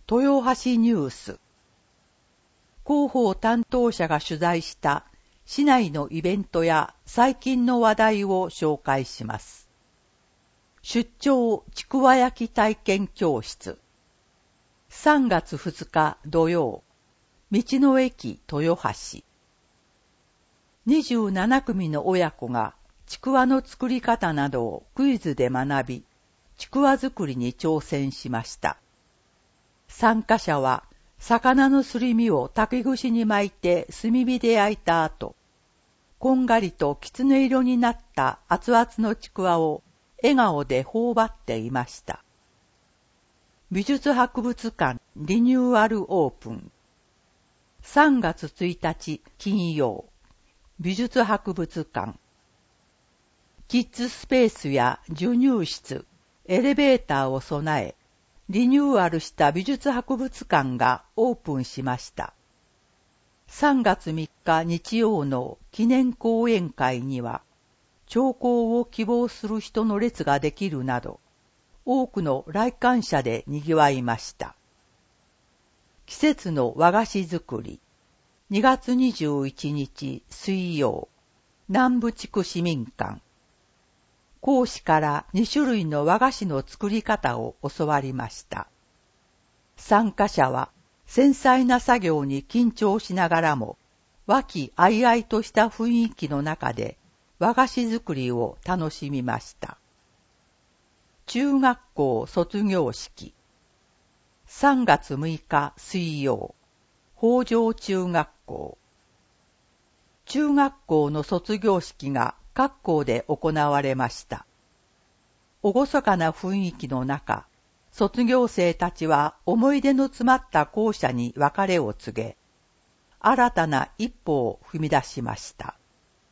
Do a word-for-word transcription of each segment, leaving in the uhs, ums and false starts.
豊橋ニュース。広報担当者が取材した市内のイベントや最近の話題を紹介します。出張ちくわ焼き体験教室。さんがつふつか土曜、道の駅豊橋。にじゅうななくみの親子がちくわの作り方などをクイズで学び、ちくわ作りに挑戦しました。参加者は魚のすり身を竹串に巻いて炭火で焼いた後、こんがりときつね色になった熱々のちくわを笑顔で頬張っていました。美術博物館リニューアルオープン。さんがつついたち金曜、美術博物館。キッズスペースや授乳室、エレベーターを備え、リニューアルした美術博物館がオープンしました。さんがつみっか日曜の記念講演会には、聴講を希望する人の列ができるなど、多くの来館者で賑わいました。季節の和菓子作り。にがつにじゅういちにち水曜、南部地区市民館。講師からにしゅるいの和菓子の作り方を教わりました。参加者は繊細な作業に緊張しながらも、和気あいあいとした雰囲気の中で和菓子作りを楽しみました。中学校卒業式。さんがつむいか水曜、北条中学校。中学校の卒業式が各校で行われました。厳かな雰囲気の中、卒業生たちは思い出の詰まった校舎に別れを告げ、新たな一歩を踏み出しました。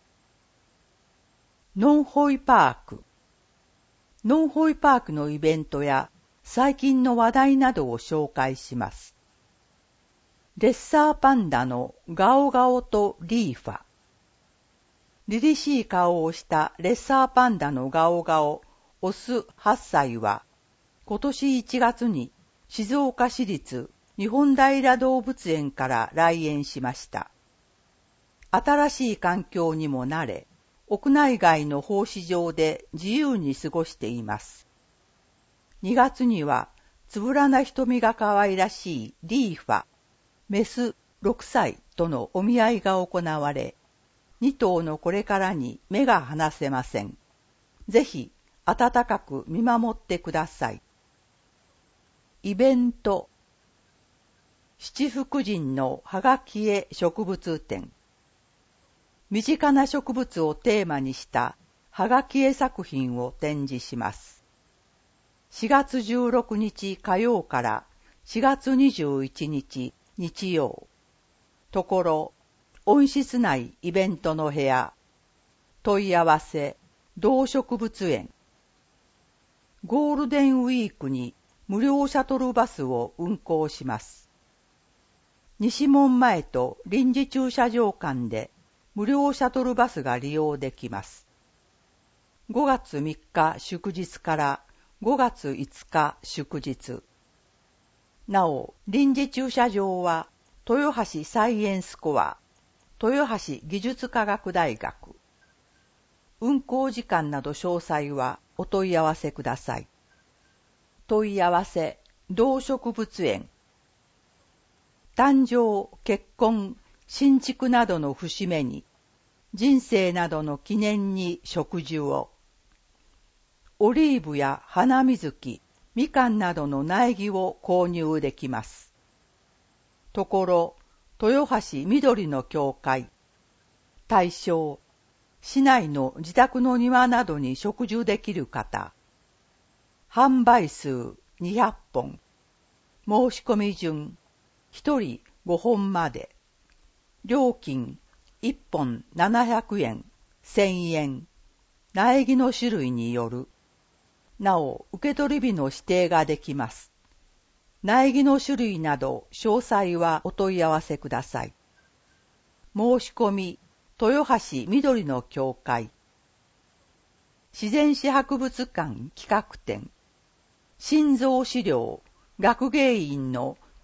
ノンホイパーク。ノンホイパークのイベントや最近の話題などを紹介します。レッサーパンダのガオガオとリーファ。凛々しい顔をしたレッサーパンダのガオガオ、オスはっさいは、今年いちがつに静岡市立日本平動物園から来園しました。新しい環境にも慣れ、屋内外の放飼場で自由に過ごしています。にがつには、つぶらな瞳が可愛らしいリーファ、メスろくさいとのお見合いが行われ、にとうのこれからに目が離せません。ぜひ、温かく見守ってください。イベント。七福神のはがき絵植物展。身近な植物をテーマにしたはがき絵作品を展示します。しがつじゅうろくにち火曜からしがつにじゅういちにち日曜。ところ、温室内イベントの部屋。問い合わせ、動植物園。ゴールデンウィークに無料シャトルバスを運行します。西門前と臨時駐車場間で無料シャトルバスが利用できます。ごがつみっか祝日からごがついつか祝日。なお、臨時駐車場は豊橋サイエンスコア、豊橋技術科学大学。運行時間など詳細はお問い合わせください。問い合わせ、動植物園。誕生、結婚、新築などの節目に、人生などの記念に植樹を。オリーブや花水木、みかんなどの苗木を購入できます。ところ、豊橋緑の教会。対象、市内の自宅の庭などに植樹できる方。販売数にひゃっぽん。申し込み順、ひとりごほんまで。料金、いっぽんななひゃくえん、せんえん。苗木の種類による。なお、受取日の指定ができます。苗木の種類など詳細はお問い合わせください。申し込み、豊橋緑の教会。自然史博物館企画展。心臓資料学芸員の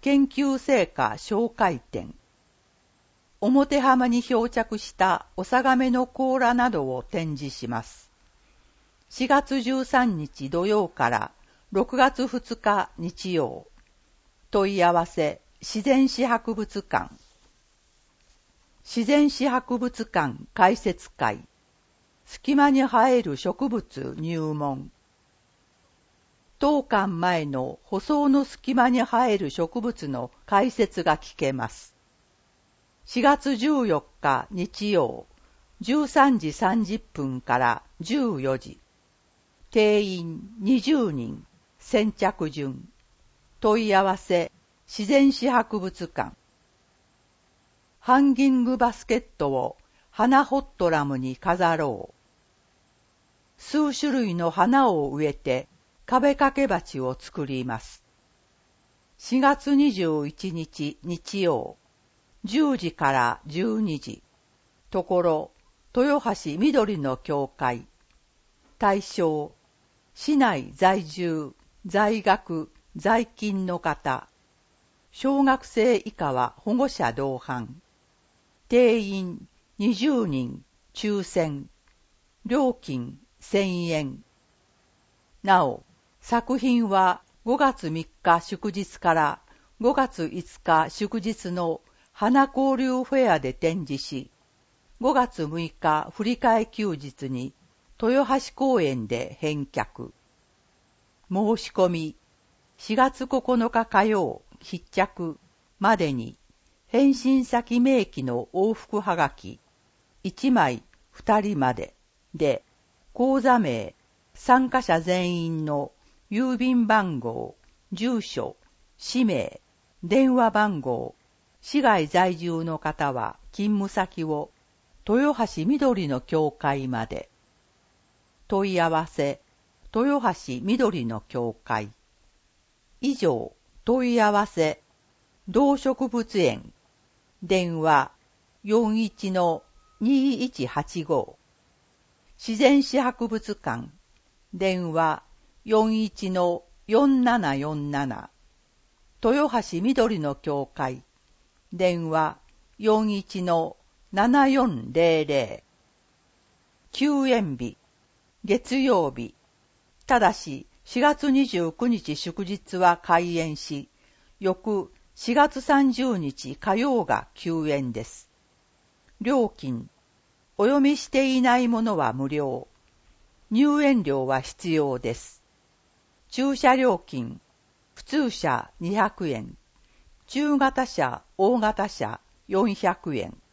研究成果紹介展。表浜に漂着したおさがめの甲羅などを展示します。しがつじゅうさんにち土曜からろくがつふつか日曜。問い合わせ自然史博物館。自然史博物館開設会。隙間に生える植物入門。当館前の舗装の隙間に生える植物の解説が聞けます。しがつじゅうよっか日曜、じゅうさんじさんじゅっぷんからじゅうよじ。定員にじゅうにん、先着順。問い合わせ、自然史博物館。ハンギングバスケットを花ホットラムに飾ろう。数種類の花を植えて壁掛け鉢を作ります。しがつにじゅういちにち日曜、じゅうじからじゅうにじ。ところ、豊橋緑の教会。対象、市内在住、在学、在勤の方。小学生以下は保護者同伴。定員にじゅうにん、抽選。料金せんえん。なお、作品はごがつみっか祝日からごがついつか祝日の花交流フェアで展示し、ごがつむいか振り替え休日に豊橋公園で返却。申し込み、しがつここのか火曜必着までに、返信先明記の往復はがき、いちまいふたりまでで、口座名、参加者全員の郵便番号、住所、氏名、電話番号、市外在住の方は勤務先を豊橋緑の教会まで。問い合わせ、豊橋緑の教会。以上、問い合わせ、動植物園。電話 よんいちのにいちはちご。自然史博物館。電話 よんいちのよんななよんなな。豊橋緑の教会。電話 よんいちのななよんぜろぜろ。休園日。月曜日。ただししがつにじゅうくにち祝日は開園し、翌しがつさんじゅうにち火曜が休園です。料金。お読みしていないものは無料。入園料は必要です。駐車料金。普通車にひゃくえん。中型車、大型車よんひゃくえん。